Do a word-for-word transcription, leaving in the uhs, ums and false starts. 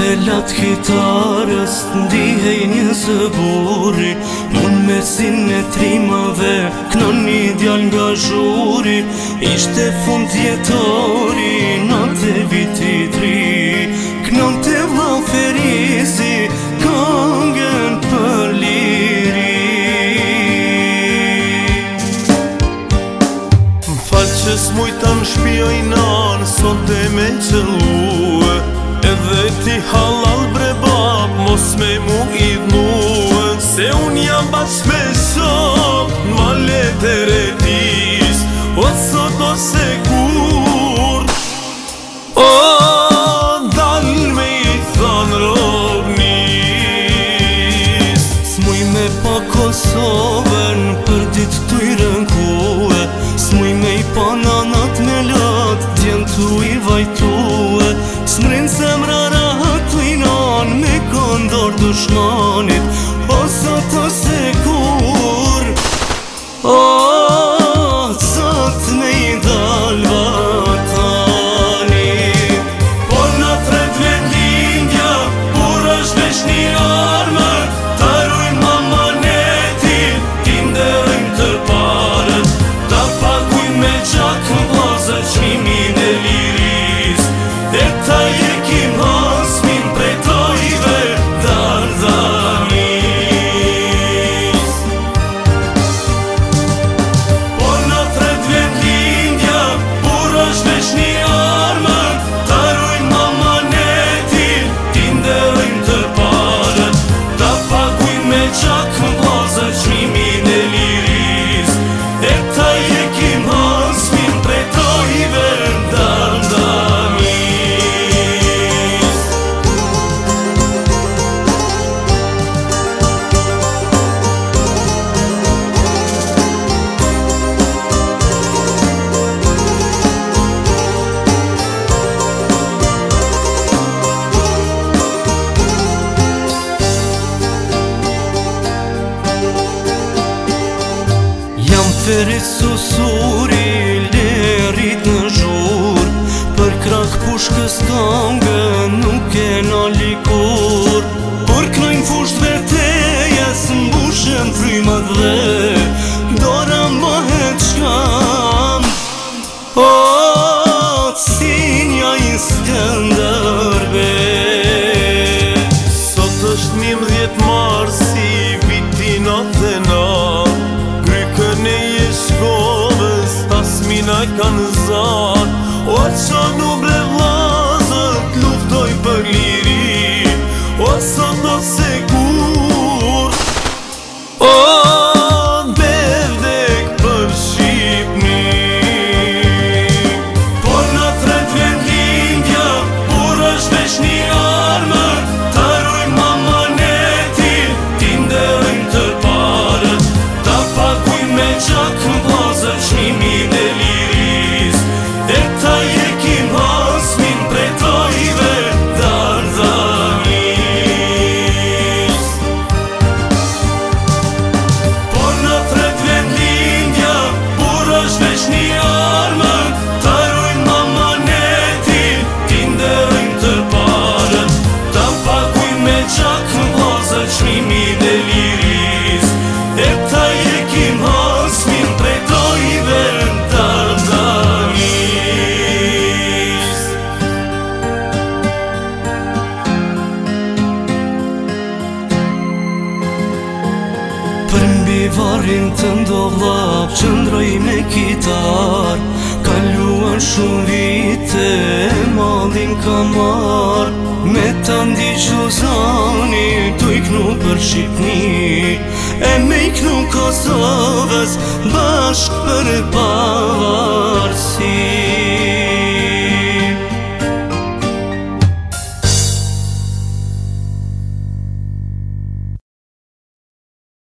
Notelat kitarës ndihej një zëburi, unë mesin e trimave knon një djal nga zhuri. Ishte fund jetori, natë viti tri, knon të vlau Ferizi këngën për liri. M'falë që s'mujta m'shpijoj nanë, sot e me qëllue, edhe ti halal bre bab, mos me mu idhnue, se unë jam bashkë me shok, n'malet e retis, o sot ose kur. O, dal me i thanë robnis, s'muj me pa Kosovën për dit t'u i rënkue, s'muj me i pa nanat me lat, djen t'u i vajtue, s'mrin zemra rahat t'u i nan me kondor dushmanit, o sot ose kur. O, sot me i dal vatanit, por në tret vet lindja, kur është vesh një armët, ta rujnë mamanetin, ti nderojmë tër parët, ta pagujnë me gjak në blaza qmimin e liris, dhe ta jekim hasmin prej tojve dardanis. Por në tret vet lindja, kur është vesh një armët, ta rujnë mamanetin, ti nderojmë tër parët, ta pagujnë me gjak në blaza qmimin e liris, dhe ta jekim hasmin prej tojve dardanis. Jam Ferit Susuri, lerit në zhur, për krak pushkës kangën nuk e na likur, por knojnë fusht vetejes mbushen frymat dhe dora mahet shkam. O, sinja i Skënderbej, sot është njëmbëdhjetë marsi, viti natë e natë, grykën e jeshkovës, asmina i kanë zanë, o qanu bre vlazët, luftoj për liri, o sot ose kur. O, bevdek për Shqipni, por në tret vet lindja, kur është vesh një armët, ta rujnë mamanetin, ti nderojmë tër parët, ta pagujnë me gjak në blaza qmimin e liris, dhe ta jekim hasmin prej tojve dardanis. Por në tret vet lindja, kur është vesh një armët, ta rujnë mamanetin, ti nderojmë tër parët, ta pagujnë me gjak në blaza qmimin e liris, dhe ta jekim hasmin prej tojve dardanis. Për mbi varin të ndovllap qëndroj me kitar, kaluan shumë vite, mallin ka marr, me ta ndiqu zani, tu i knu për Shqipni, e me i knu Kosovës bashk për pavarësi.